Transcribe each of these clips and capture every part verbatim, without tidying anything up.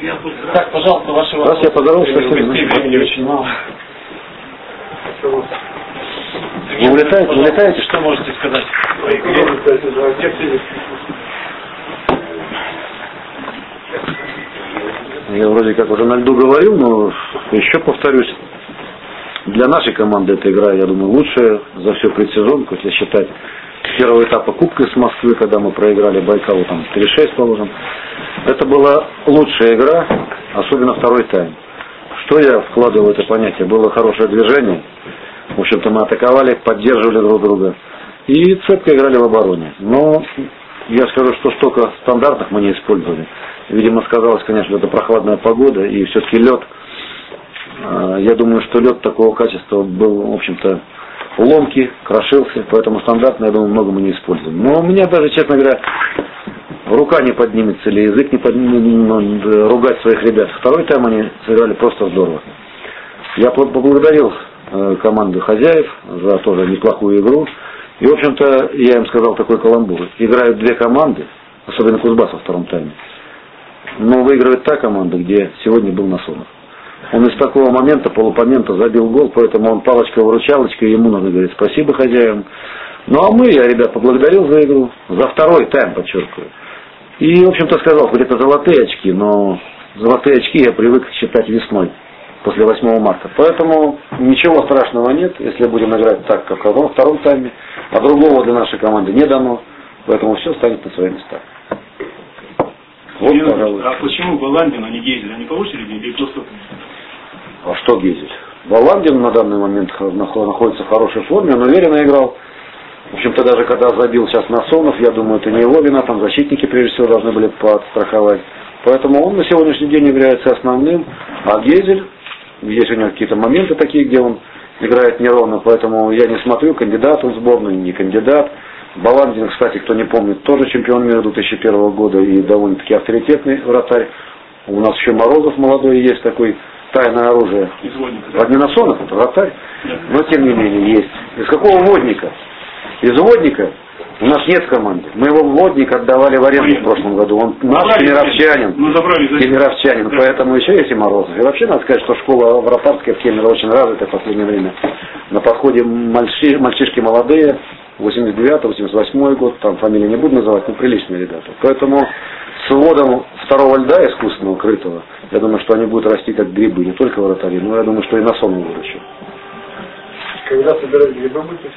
Так, пожалуйста, ваши вопросы. Раз я поздоровался, что времени очень мало. Вы улетаете, улетаете? Что можете сказать? Я вроде как уже на льду говорил, но еще повторюсь. Для нашей команды эта игра, я думаю, лучшая за всю предсезонку, если считать с первого этапа Кубка из Москвы, когда мы проиграли Байкалу там три шесть, положим. Это была лучшая игра, особенно второй тайм. Что я вкладывал в это понятие? Было хорошее движение. В общем-то, мы атаковали, поддерживали друг друга. И цепко играли в обороне. Но я скажу, что столько стандартных мы не использовали. Видимо, сказалось, конечно, это прохладная погода и все-таки лед. Я думаю, что лед такого качества был, в общем-то, ломкий, крошился, поэтому стандартно, я думаю, много мы не используем. Но у меня даже, честно говоря, рука не поднимется или язык не поднимется ругать своих ребят. Второй тайм они сыграли просто здорово. Я поблагодарил команду хозяев за тоже неплохую игру. И, в общем-то, я им сказал такой каламбур. Играют две команды, особенно Кузбасс во втором тайме. Но выигрывает та команда, где сегодня был Насонов. Он из такого момента, полупомента забил гол, поэтому он палочка-выручалочка, ему нужно говорить спасибо хозяевам. Ну а мы, я ребят поблагодарил за игру, за второй тайм, подчеркиваю. И, в общем-то, сказал, хоть это золотые очки, но золотые очки я привык считать весной, после восьмого марта. Поэтому ничего страшного нет, если будем играть так, как во втором тайме, а другого для нашей команды не дано, поэтому все станет на свои места. Вот, а почему Баландин, а не Гейзель? Они повысили или просто... А что Гейзель? Баландин на данный момент находится в хорошей форме, он уверенно играл. В общем-то, даже когда забил сейчас Насонов, я думаю, это не его вина, там защитники прежде всего должны были подстраховать. Поэтому он на сегодняшний день является основным, а Гейзель, есть у него какие-то моменты такие, где он играет неровно, поэтому я не смотрю, кандидат он в сборную, не кандидат. Баландин, кстати, кто не помнит, тоже чемпион мира две тысячи первого года и довольно-таки авторитетный вратарь. У нас еще Морозов молодой есть такой, тайное оружие. Под Насонов, это вратарь, но тем не менее есть. Из какого водника? Из водника у нас нет в команде. Мы его водник отдавали в аренду в прошлом году. Он наш кемеровчанин. Кемеровчанин, поэтому еще есть и Морозов. И вообще надо сказать, что школа вратарская в Кемерово очень развитая в последнее время. На подходе мальчи, мальчишки молодые. восемьдесят девятый восемьдесят восьмой год, там фамилии не буду называть, но приличные ребята. Поэтому с вводом второго льда искусственного, крытого, я думаю, что они будут расти как грибы, не только вратари, но я думаю, что и на сон будут еще. Когда собирать грибы будете?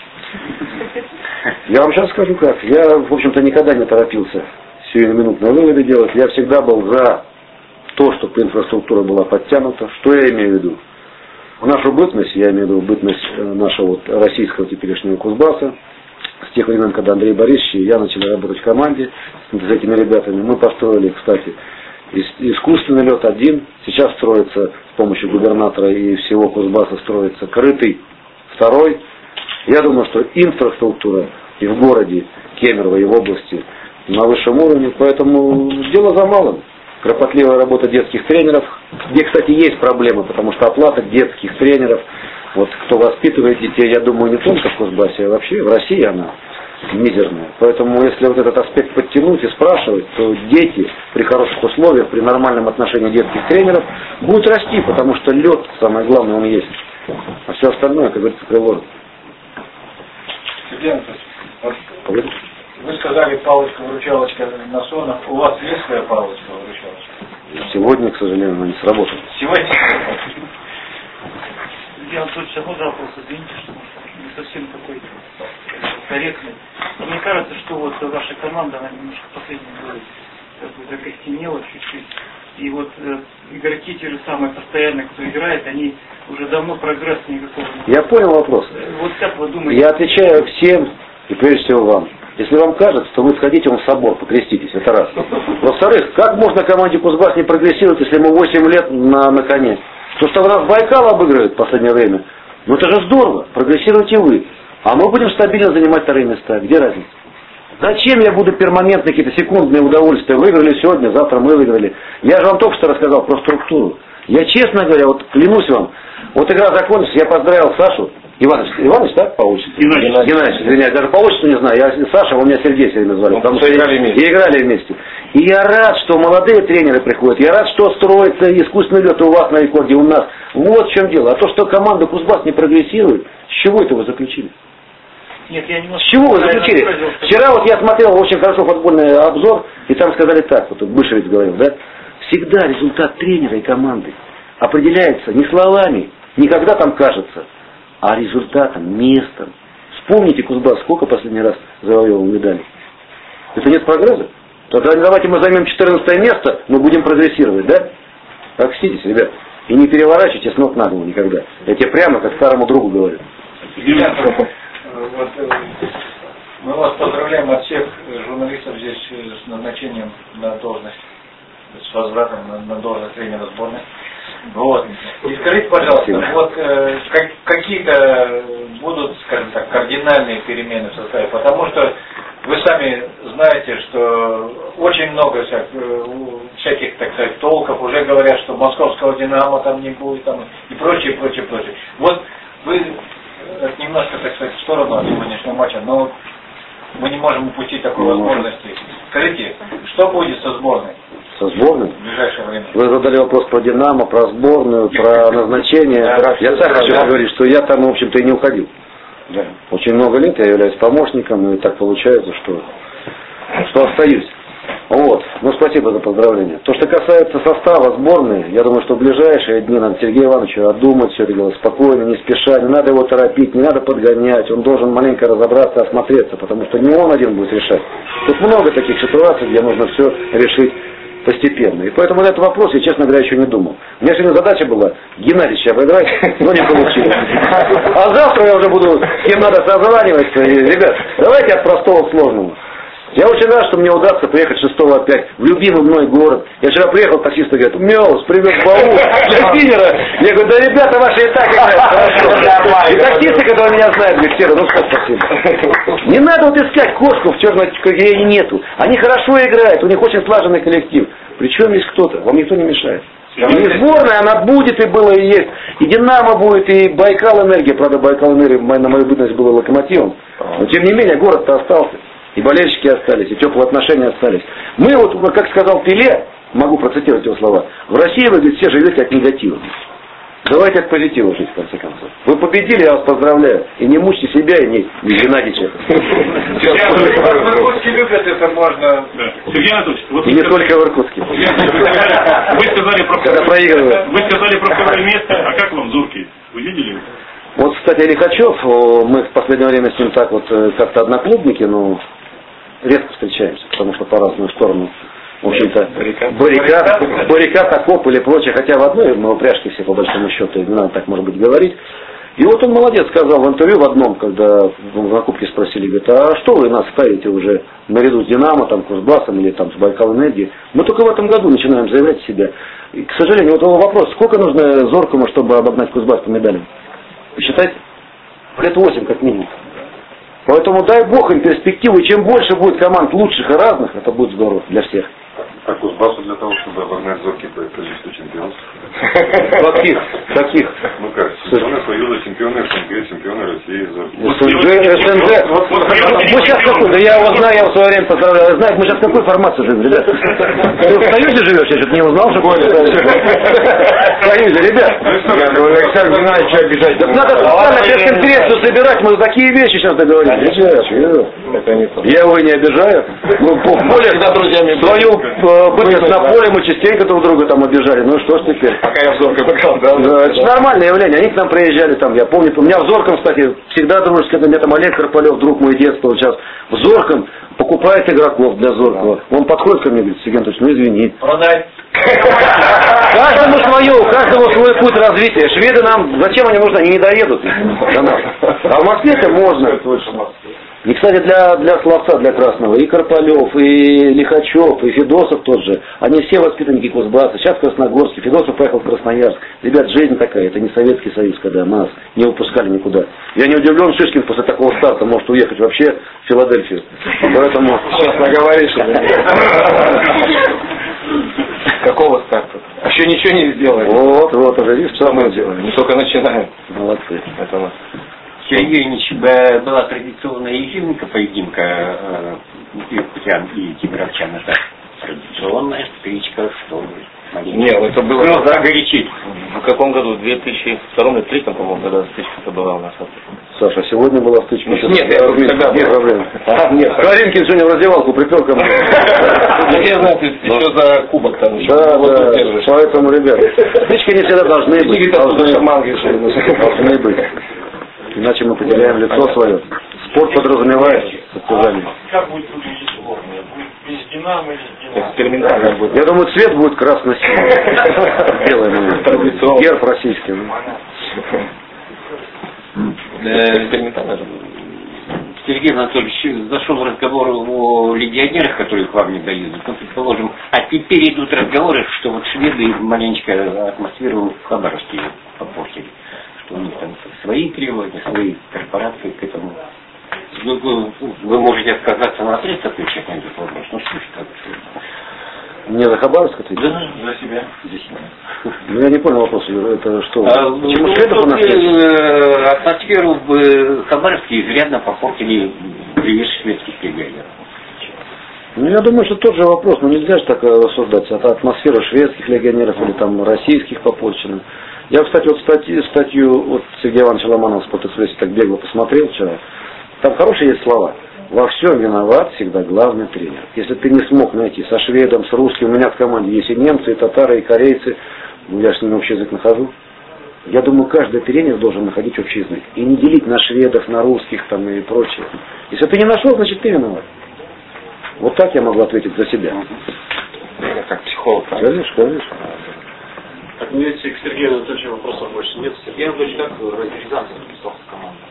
Я вам сейчас скажу как. Я, в общем-то, никогда не торопился сиюминутные выводы делать. Я всегда был за то, чтобы инфраструктура была подтянута. Что я имею в виду? В нашу бытность, я имею в виду бытность нашего вот российского теперешнего Кузбасса, с тех времен, когда Андрей Борисович и я начали работать в команде с этими ребятами, мы построили, кстати, искусственный лед один, сейчас строится с помощью губернатора и всего Кузбасса строится крытый второй. Я думаю, что инфраструктура и в городе Кемерово, и в области на высшем уровне, поэтому дело за малым. Кропотливая работа детских тренеров, где, кстати, есть проблемы, потому что оплата детских тренеров, вот кто воспитывает детей, я думаю, не только в Кузбассе, а вообще в России она мизерная. Поэтому если вот этот аспект подтянуть и спрашивать, то дети при хороших условиях, при нормальном отношении детских тренеров будут расти, потому что лед, самое главное, он есть. А все остальное, как говорится, крыло. Вы сказали палочка-выручалочка Насонов. У вас есть своя палочка-выручалочка? Сегодня, к сожалению, она не сработала. Сегодня? Я вот сейчас можно вопрос, извините, что не совсем такой корректный. Но мне кажется, что вот ваша команда, она немножко в последнем году как бы закостенела чуть-чуть. И вот э, игроки те же самые постоянно, кто играет, они уже давно прогресс никакого не... Я понял вопрос. Вот как вы думаете? Я отвечаю всем, и прежде всего вам. Если вам кажется, то вы сходите в собор, покреститесь, это раз. Во-вторых, как можно команде Кузбасс не прогрессировать, если ему восемь лет на, на коне? То, что нас Байкал обыгрывает в последнее время, ну это же здорово, прогрессируйте вы. А мы будем стабильно занимать вторые места. Где разница? Зачем я буду перманентно какие-то секундные удовольствия? Выиграли сегодня, завтра мы выиграли. Я же вам только что рассказал про структуру. Я, честно говоря, вот клянусь вам, вот игра закончилась, я поздравил Сашу, Иванович, Иванович, так, по отчеству? Геннадьевич. Геннадьевич, извиняюсь, даже по отчеству не знаю. Я Саша, у меня Сергей все время звали. Ну, потому что играли вместе. И играли вместе. И я рад, что молодые тренеры приходят. Я рад, что строится искусственный лед у вас на рекорде, у нас. Вот в чем дело. А то, что команда Кузбасс не прогрессирует, с чего это вы заключили? Нет, я не С чего вы заключили? Вчера вот я смотрел очень хорошо футбольный обзор, и там сказали так, вот Бышевец говорил, да? Всегда результат тренера и команды определяется не словами, не когда там кажется, а результатом, местом. Вспомните, Кузбасс, сколько последний раз завоевал медалей? Это нет прогресса? Тогда давайте мы займем четырнадцатое место, но будем прогрессировать, да? Окститесь, ребят. И не переворачивайте с ног на голову никогда. Я тебе прямо, как старому другу говорю. Вот, мы вас поздравляем от всех журналистов здесь с назначением на должность, с возвратом на, на должность тренера сборной. Вот. И скажите, пожалуйста, Спасибо. вот э, как, какие-то будут, скажем так, кардинальные перемены в составе, потому что вы сами знаете, что очень много всяких, всяких, так сказать, толков, уже говорят, что московского «Динамо» там не будет, там, и прочее, прочее, прочее. Вот вы немножко, так сказать, в сторону от сегодняшнего матча, но мы не можем упустить такой не возможности. Можем. Скажите, что будет со сборной? Со сборной? В ближайшее время. Вы задали вопрос про «Динамо», про сборную, про назначение. Да, я так хочу да. говорить, что я там, в общем-то, и не уходил. Да. Очень много лет я являюсь помощником, и так получается, что, что остаюсь. Вот. Ну, спасибо за поздравления. То, что касается состава сборной, я думаю, что в ближайшие дни надо Сергею Ивановичу отдумать все это дело спокойно, не спеша, не надо его торопить, не надо подгонять. Он должен маленько разобраться, осмотреться, потому что не он один будет решать. Тут много таких ситуаций, где нужно все решить постепенно. И поэтому на этот вопрос я, честно говоря, еще не думал. У меня сегодня задача была Геннадьевича обыграть, но не получилось. А завтра я уже буду, с кем надо созваниваться. И, ребят, давайте от простого к сложному. Я очень рад, что мне удастся приехать шестого опять в любимый мной город. Я вчера приехал, таксисты говорят: Мёс, привез баул для Питера. Я говорю: да ребята ваши и так играют хорошо. И таксисты, которые меня знают, говорят: Сера, ну что, спасибо. Не надо вот искать кошку в черной кагере, нету. Они хорошо играют, у них очень слаженный коллектив. Причем есть кто-то, вам никто не мешает. И сборная, она будет, и было, и есть. И «Динамо» будет, и «Байкал Энергия». Правда, «Байкал Энергия» на мою бытность была локомотивом. Но тем не менее, город-то остался. И болельщики остались, и теплые отношения остались. Мы вот, как сказал Пеле, могу процитировать его слова: в России вы, говорит, все живете от негатива. Давайте от позитива жить, в конце концов. Вы победили, я вас поздравляю. И не мучьте себя, и не, не Геннадьевича. В Иркутске любят это, можно... Сергей Анатольевич, вот и не только в Иркутске. Вы сказали про второе, вы сказали про второе место, а как вам Зоркий? Вы видели? Вот, кстати, Лихачев, мы в последнее время с ним так вот как-то одноклубники, но редко встречаемся, потому что по разную сторону. В общем-то, баррикад, баррикад, окоп или прочее, хотя в одной мы упряжки все по большому счету, не надо так, может быть, говорить. И вот он молодец сказал в интервью в одном, когда на кубке спросили, говорит: а что вы нас ставите уже наряду с «Динамо», там, Кузбассом или там с «Байкал Энергией»? Мы только в этом году начинаем заявлять себя. И, к сожалению, вот вопрос: сколько нужно Зоркому, чтобы обогнать Кузбасс по медалям? Вы считаете? Лет восемь как минимум. Поэтому дай Бог им перспективу, и чем больше будет команд лучших и разных, это будет здорово для всех. А Кузбассу для того, чтобы обогнать Зоркий по количеству чемпионств? Каких? Каких? Ну как, чемпионы Союза, чемпионы СНГ, чемпионы России. СНГ, СНГ. Мы сейчас какой? Да я его знаю, я в свое время поздравлял. Я знаю, мы сейчас какой формации живем, ребят? Ты в Союзе живешь? Я что-то не узнал, что в Союзе, ребят. Я говорю, Александр Геннадьевич, что обижать? Так надо специально пресс-конференцию собирать, мы такие вещи сейчас договорим. Я его и не обижаю. Ну, более когда друзьями свою бытность на поле мы частенько друг друга там обижали. Ну что ж теперь? Пока я в Зорком играл, да? Да, это нормальное явление. Они к нам приезжали там, я помню, у меня в Зорком, кстати, всегда дружишь, когда мне там Олег Карполев, друг мой детства, сейчас в Зорком покупает игроков для Зоркова. Он подходит ко мне и говорит: Сергей Анатольевич, ну извини. Продай. Каждому свое, у каждого свой путь развития. Шведы нам, зачем они нужны? Они не доедут до нас. А в Москве-то можно. И, кстати, для, для Славца, для Красного, и Карполев, и Лихачев, и Федосов тот же, они все воспитанники Кузбасса. Сейчас в Красногорске, Федосов поехал в Красноярск. Ребят, жизнь такая, это не Советский Союз, когда нас не выпускали никуда. Я не удивлен, Шишкин после такого старта может уехать вообще в Филадельфию. Поэтому... Сейчас наговоришь. Какого старта? Еще ничего не сделали. Вот, вот, уже видишь, что мы делаем. Мы только начинаем. Молодцы. Это Сергей Ильич, была традиционная ежевника-поединка э, иркутян и кемеровчан. Это традиционная стычка, что ли? Нет, это было ну, загорячить. В каком году? В две тысячи втором или две тысячи третьем, по-моему, когда стычка-то была у нас. Саша, сегодня была стычка. Нет, нет, тогда нет проблем. А, нет, Каринкин сегодня в раздевалку припер ко мне. Я знаю, ты еще за кубок там еще. Да, да, поэтому, ребят, стычки не всегда должны быть. Должны быть. Иначе мы потеряем лицо свое. Спорт подразумевает состязание. Как будет выглядеть сборная? Будет без Динамо или с Динамо? Экспериментально будет. Я думаю, цвет будет красно-синий. Белый. Традиционно. Герб российский. Экспериментально. Сергей Анатольевич, зашел разговор о легионерах, которые к вам не доедут. Ну, предположим, а теперь идут разговоры, что вот шведы маленечко атмосферу в Хабаровске попортили. Что у них там свои требования, свои корпорации к этому. Вы, вы, вы можете отказаться на отрез отвечать на этот вопрос. Ну что ж так? Мне за Хабаровск ответить? Да, за себя. За себя. Ну я не понял вопрос, Юра, это что? А, Почему ну, шведов у нас нет? э, атмосферу в Хабаровске изрядно попортили привез шведских легионеров. Ну, я думаю, что тот же вопрос, но нельзя же так рассуждать. Это атмосфера шведских легионеров или там российских попорчена. Я, кстати, вот статью, статью вот Сергея Ивановича Ломанова в «Спортэкспрессе» так бегло посмотрел вчера. Там хорошие есть слова. Во всем виноват всегда главный тренер. Если ты не смог найти со шведом, с русским, у меня в команде есть и немцы, и татары, и корейцы, я с ними общий язык нахожу. Я думаю, каждый тренер должен находить общий язык. И не делить на шведов, на русских там и прочее. Если ты не нашел, значит ты виноват. Вот так я могу ответить за себя. Я как психолог. Конечно, конечно. Так, ну если к Сергею Анатольевичу вопросов больше нет. Сергей Анатольевич, как Рязанцев подписался с командой?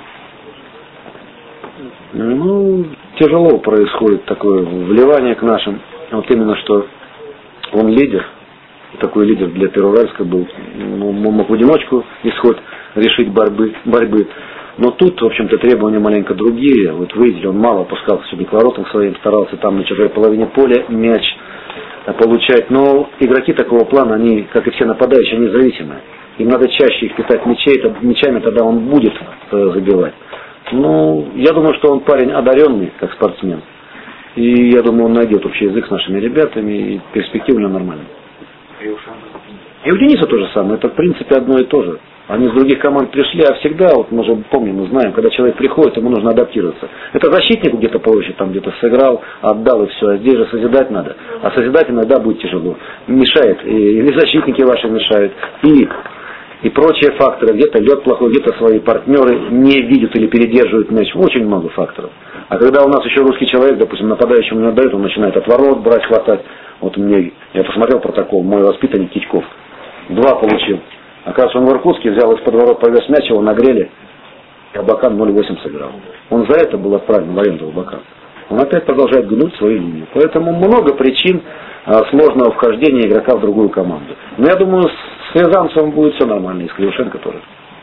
Ну, тяжело происходит такое вливание к нашим. Вот именно, что он лидер, такой лидер для Первоуральска был. Он мог в одиночку исход решить борьбы, борьбы. Но тут, в общем-то, требования маленько другие. Вот вы видели, он мало опускался сегодня к воротам своим, старался там на чужой половине поля мяч получать. Но игроки такого плана, они, как и все нападающие, они зависимы. Им надо чаще их питать мячей, мячами, тогда он будет э, забивать. Ну, я думаю, что он парень одаренный, как спортсмен. И я думаю, он найдет общий язык с нашими ребятами, и перспективно нормально. И у Дениса то же самое, это в принципе одно и то же. Они с других команд пришли, а всегда, вот мы же помним, мы знаем, когда человек приходит, ему нужно адаптироваться. Это защитник где-то проще, там где-то сыграл, отдал и все, а здесь же созидать надо. А созидать иногда будет тяжело. Мешает, и, и защитники ваши мешают, и, и прочие факторы. Где-то лед плохой, где-то свои партнеры не видят или передерживают мяч. Очень много факторов. А когда у нас еще русский человек, допустим, нападающему не отдает, он начинает от ворот брать, хватать. Вот мне, я посмотрел протокол, мой воспитанник Титьков, два получил. Оказывается, он в Иркутске взял из-под ворот, повез мяч, его нагрели, и Абакан ноль восемь сыграл. Он за это был отправлен в аренду в Абакан. Он опять продолжает гнуть свою линию. Поэтому много причин а, сложного вхождения игрока в другую команду. Но я думаю, с Рязанцевым будет все нормально, и с Кривошенко тоже.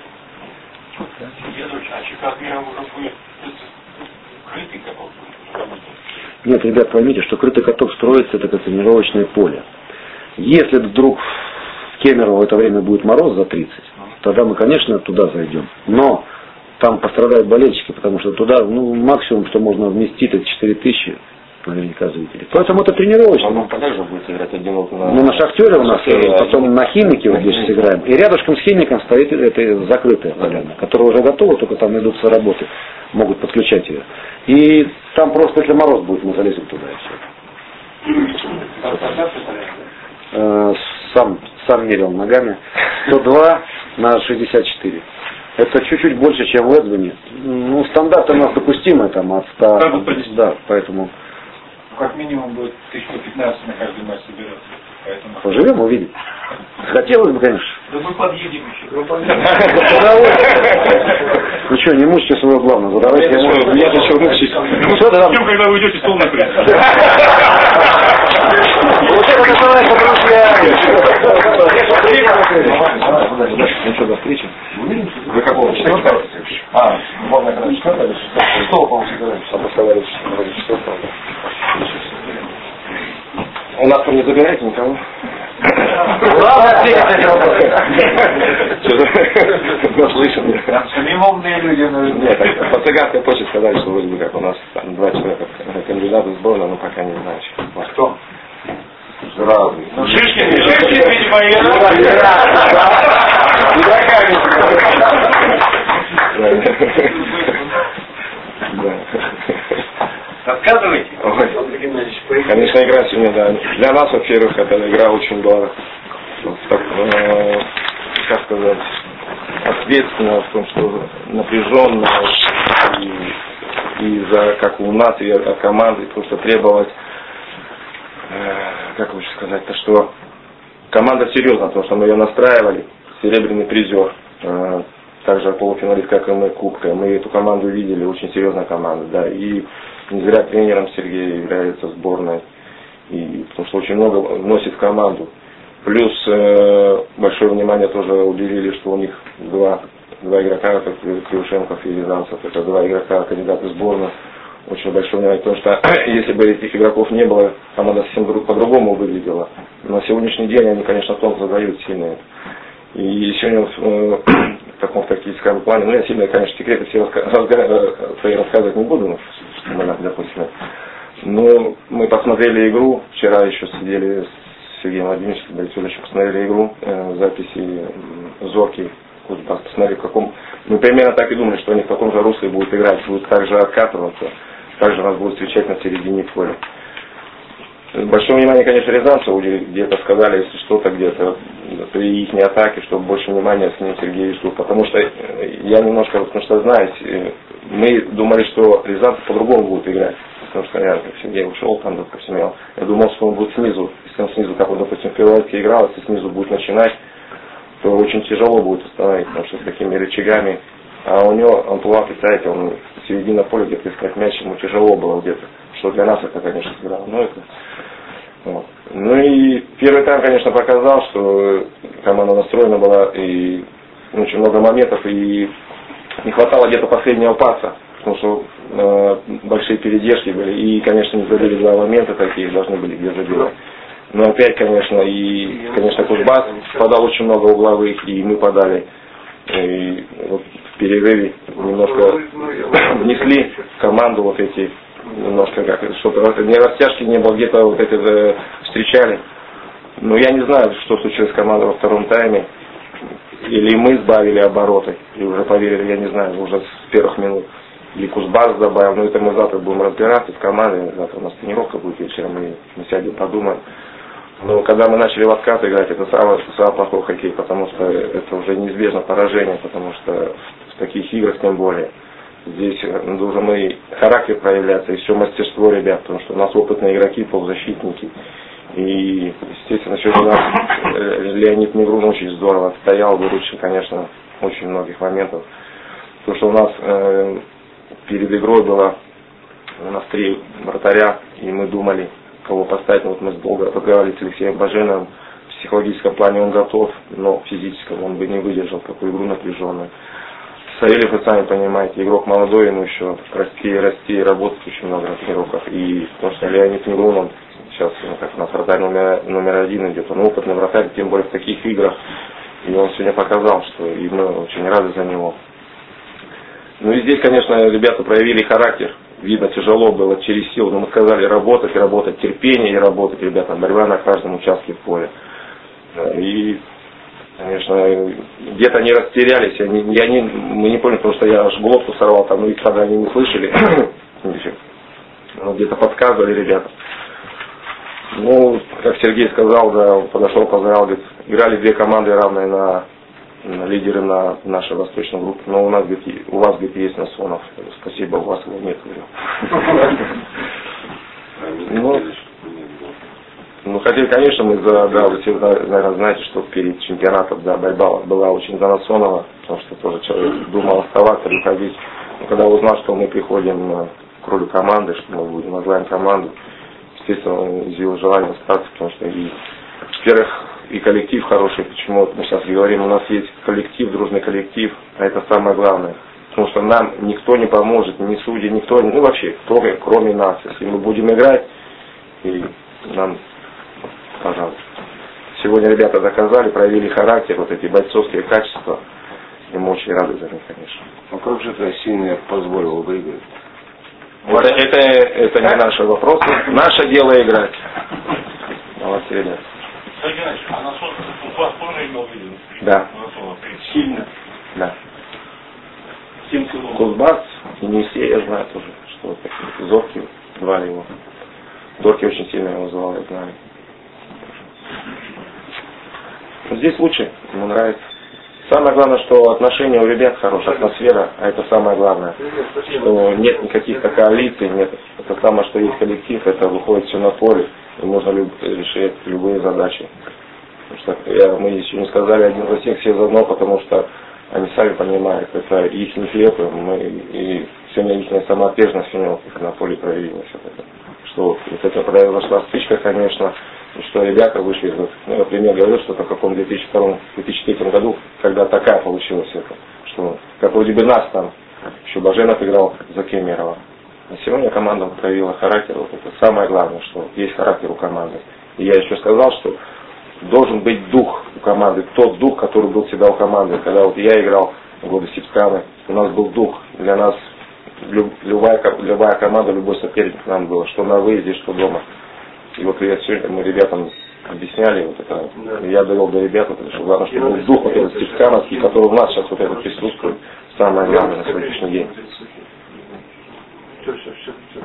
Нет, ребят, поймите, что крытый каток строится, это как тренировочное поле. Если вдруг в Кемерово в это время будет мороз за тридцать, тогда мы, конечно, туда зайдем. Но там пострадают болельщики, потому что туда, ну, максимум, что можно вместить, это четыре тысячи, наверняка, зрителей. Поэтому это тренировочно. Он также будет играть одиноко на... Ну, на Шахтере у нас, потом на Химике вот здесь сыграем. И рядышком с Химиком стоит эта закрытая поляна, которая уже готова, только там идутся работы, могут подключать ее. И там просто, если мороз будет, мы залезем туда и все. Сам, сам мерил ногами. сто два на шестьдесят четыре. Это чуть-чуть больше, чем в Эдвине. Ну, стандарт у нас допустимый, там, от ста. Да, поэтому... Как минимум будет тысяча пятнадцать на каждый матч собираться. Поэтому... Поживем, увидим. Хотелось бы, конечно. Да мы подъедем еще. Ну что, не мучьте своего главного, задавайте ему. Меня же что мучить? Ну что, когда вы уйдете с полной принципом? Вот это называется друзья. Ну что, до встречи. Вы какого четвертого? А, главное, когда четвертого или шестого? Шестого, по-моему, собрали шестого. У нас там не забирайте никого. Главное, Наслышан. Самим умные люди нужны. Нет, по цыганской почте сказали, что вроде бы как у нас там два человека кандидаты в сборную, но пока не знаю. Кто? Разные. Ну, Шишкин, Шишкин, видимо, и Рассказывайте. Конечно, игра сегодня, да. Для нас, во-первых, эта игра очень была, так, э, как сказать, ответственна в том, что напряженно и, и за, как у нас, и от команды, потому что требовалось, э, как лучше сказать-то, что команда серьезна, потому что мы ее настраивали, серебряный призер, э, также полуфиналист, как и мы, Кубка. Мы эту команду видели, очень серьезная команда, да, и не зря тренером Сергей является сборной, и, потому что очень много вносит в команду. Плюс э, большое внимание тоже уделили, что у них два, два игрока, как Кривошенков и Рязанцев, это два игрока, кандидаты в сборную. Очень большое внимание, потому что если бы этих игроков не было, команда совсем по-другому выглядела. На сегодняшний день они, конечно, тон задают сильные. И сегодня э, в таком тактическом плане, ну я сильно, конечно, секреты все раска- свои рассказывать не буду, что мы, допустим. Но мы посмотрели игру, вчера еще сидели с Сергеем Владимировичем, Борисовичем, еще посмотрели игру, э, записи э, Зорки, Кузбасс, посмотрели в каком... Мы примерно так и думали, что они в таком же русле будут играть, будут также откатываться, также нас будут встречать на середине поля. Большое внимание, конечно, Рязанцеву где-то сказали, если что-то где-то при их атаке, чтобы больше внимания с ним Сергей Юсуф. Потому что я немножко, потому что знаете, мы думали, что Рязанцев по-другому будет играть. Потому что я, как Сергей ушел, там, допустим, я, я думал, что он будет снизу. Если он снизу, как он, допустим, в Перволайке играл, если снизу будет начинать, то очень тяжело будет установить, потому что с такими рычагами. А у него амплуа, представляете, он середина поля где-то искать мяч, ему тяжело было где-то. Что для нас это, конечно, сыграло. Но это... Вот. Ну и первый тайм, конечно, показал, что команда настроена была, и очень много моментов, и не хватало где-то последнего паса, потому что э, большие передержки были, и, конечно, не забили два момента такие, должны были где забивать. Но опять, конечно, и, конечно, Кузбасс подал очень много угловых, и мы подали. И вот в перерыве немножко внесли в команду вот эти, немножко как, чтобы не растяжки не было, где-то вот эти э, встречали. Но я не знаю, что случилось с командой во втором тайме. Или мы сбавили обороты, и уже поверили, я не знаю, уже с первых минут. Или Кузбасс добавил, но это мы завтра будем разбираться с командой, завтра у нас тренировка будет вечером, мы, мы сядем, подумаем. Но когда мы начали в откат играть, это самый, самый плохой хоккей, потому что это уже неизбежно поражение, потому что в таких играх тем более. Здесь должен и характер проявляться, и все мастерство ребят, потому что у нас опытные игроки, полузащитники. И, естественно, сегодня у нас Леонид Негрун очень здорово отстоял, выручил, конечно, очень многих моментов. Потому что у нас э, перед игрой было у нас три вратаря, и мы думали, кого поставить. Вот мы долго разговаривали с Алексеем Баженовым. В психологическом плане он готов, но в физическом он бы не выдержал такую игру напряженную. Савельев, вы сами понимаете, игрок молодой, ему еще расти и расти, и работать очень много на тренировках. И потому что Леонид Негрун, он сейчас ну, как у нас вратарь номер, номер один идет, он опытный вратарь, тем более в таких играх. И он сегодня показал, что и мы очень рады за него. Ну и здесь, конечно, ребята проявили характер. Видно, тяжело было через силу, но мы сказали работать, работать, терпение и работать, ребята, борьба на каждом участке поля. И, конечно, где-то они растерялись, они, я не, мы не поняли, потому что я аж глотку сорвал, там, ну их тогда они не слышали, где-то подсказывали ребята. Ну, как Сергей сказал, да, он подошел, поздравил, говорит, играли две команды равные на, на лидеры на нашей восточной группе, но у нас, говорит, у вас, говорит, есть Насонов. Спасибо, у вас его нет, говорю. Ну, ну, хотели, конечно, мы за, да, вы все, наверное, знаете, что перед чемпионатом, да, борьба была очень за Насонова, потому что тоже человек думал оставаться или уходить. Но когда узнал, что мы приходим к ролю команды, что мы будем возглавим команду, естественно, он изъявил желание остаться, потому что и, во-первых, и коллектив хороший, почему вот мы сейчас говорим, у нас есть коллектив, дружный коллектив, а это самое главное. Потому что нам никто не поможет, ни судьи, никто, ну вообще, кто, кроме нас. Если мы будем играть, и нам, пожалуйста. сегодня ребята доказали, проявили характер, вот эти бойцовские качества. И мы очень рады за них, конечно. Ну как же Россия позволила выиграть? Вот это, это не наши вопросы. Наше дело играть. Молодцы, ребят. А на сотку у вас тоже имел видео? Да. Сильно. Да. семь километров. Кузбасс, Енисей, я знаю тоже, что вот такие. Зорки звали его. Зорки очень сильно его звал, я знаю. Но здесь лучше, ему нравится. Самое главное, что отношения у ребят хорошая, атмосфера, а это самое главное. Что нет никаких коалиций, нет. Это самое, что есть коллектив, это выходит все на поле, и можно люб, решить любые задачи. Потому что я, мы еще не сказали один за всех, все за одно, потому что они сами понимают, это их не хлеб, и, мы, и сегодня их самоотверженность сегодня на поле проявилась. Это. Что вот это произошла стычка, конечно, что ребята вышли из... Ну, я, например, говорил, что в каком две тысячи втором — две тысячи третьем году, когда такая получилась это, что как вроде бы нас там, еще Баженов играл за Кемерова. А сегодня команда проявила характер, вот это самое главное, что есть характер у команды. И я еще сказал, что должен быть дух у команды, тот дух, который был всегда у команды. Когда вот я играл в годы Сипсканы, у нас был дух, для нас любая, любая команда, любой соперник нам было, что на выезде, что дома. И вот я сегодня мы ребятам объясняли, вот это, да. Я довел до ребят, вот это, что главное, что был дух вот этот Сипскановский, который у нас сейчас вот это присутствует, самое главное на сегодняшний день. Все, все, все, все.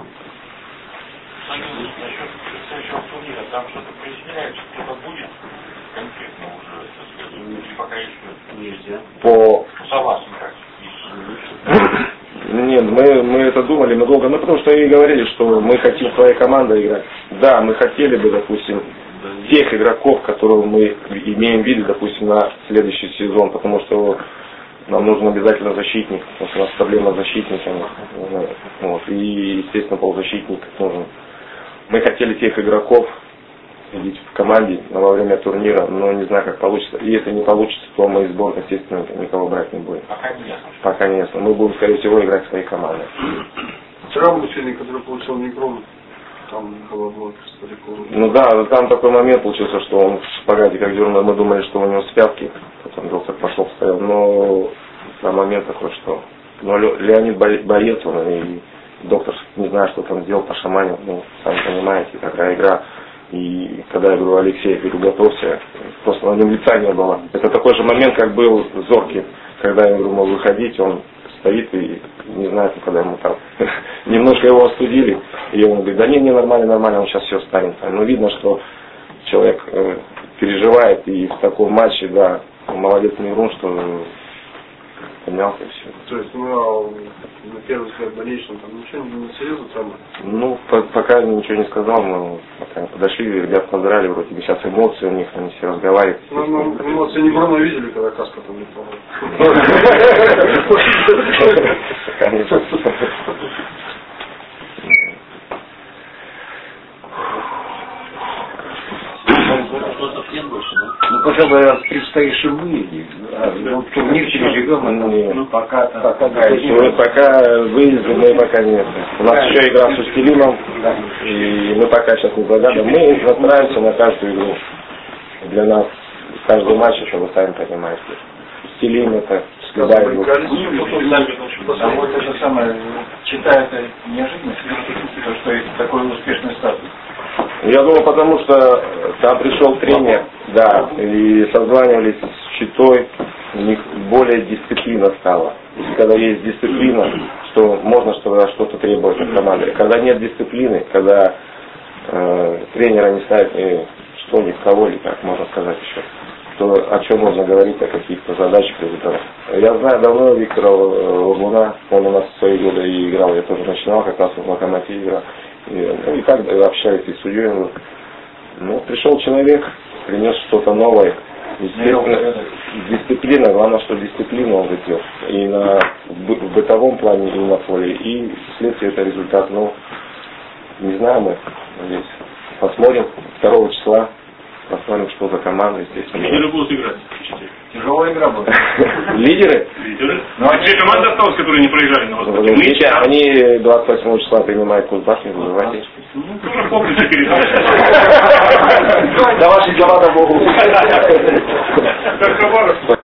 Насчет следующего турнира, там что-то проясняется, что-то будет конкретно уже, или пока еще нельзя? По... По вас, как? Нет, мы, мы это думали, мы долго, ну потому что и говорили, что мы хотим своей командой играть. Да, мы хотели бы, допустим, тех игроков, которые мы имеем в виде, допустим, на следующий сезон, потому что нам нужен обязательно защитник, потому что у нас проблема с защитниками. Вот, и, естественно, полузащитник нужен. Мы хотели тех игроков видеть в команде во время турнира, но не знаю, как получится. И если не получится, то мы из сборной, естественно, никого брать не будем. Пока не ясно. Пока не ясно. Мы будем, скорее всего, играть своей командой. Вчера мужчина, который получил микрон, там голодной стариком. Ну да, там такой момент получился, что он в шпагате как дернул, мы думали, что у него связки, потом доктор пошел, стоял, но там момент такой, что но Леонид боец, он и доктор не знаю, что там сделал, пошаманил, ну, сами понимаете, такая игра. И когда я говорю, Алексей, говорю, готовься, просто на нем лица не было. Это такой же момент, как был Зоркий, когда я говорю, мол, выходить, он стоит и не знает, когда ему там немножко его остудили, и он говорит, да не, не, нормально, нормально, он сейчас все станет. Но видно, что человек э, переживает, и в таком матче, да, молодец Мирун, что поднялся и все. То есть, ну, на первый взгляд больничным, там ничего не серьезно там? Ну, по пока ничего не сказал, мы пока подошли, ребят поздравили, вроде бы сейчас эмоции у них, они все разговаривают. Ну, ну эмоции не Бруно видели, когда каска там летала. Конечно. Ну, пожалуй, о предстоящем выезде. Ну, турнир переживем, ну, пока, пока, пока выезды мы пока нет. У нас да. Еще игра с Устилином, да. И мы пока сейчас не загадываем. Мы настраиваемся на каждую игру. Для нас каждый матч, что вы сами понимаете. Устилин это любая игра. Потому это же самое, читая это неожиданно, что есть такой успешный старт. Я думаю, потому что там пришел тренер, да, и созванивались с Читой, у них более дисциплина стала. И когда есть дисциплина, что можно что-то требовать от команды. Когда нет дисциплины, когда э, тренера не ставит э, что ни в кого, или как можно сказать еще, то о чем можно говорить, о каких-то задачах. Я знаю давно Виктора Лагуна, он у нас в свои годы и играл, я тоже начинал, как раз в Локомотиве играл. И, ну и так общались и с судьей. Ну, пришел человек, принес что-то новое. Естественно, дисциплина, главное, что дисциплину он ведет. И на, в бытовом плане, и на поле. И вследствие это результат. Ну, не знаю, мы здесь посмотрим второго числа. Посмотрим, что за команда, естественно. Лидеры будут играть. Тяжелая игра будет. Лидеры? Лидеры? Ну, а те команды осталось, которые не проиграли на Востоке? Они двадцать восьмого числа принимают Кузбасс, не забывайте. Ну, тоже помните передачу. Да ваши дела-то могут.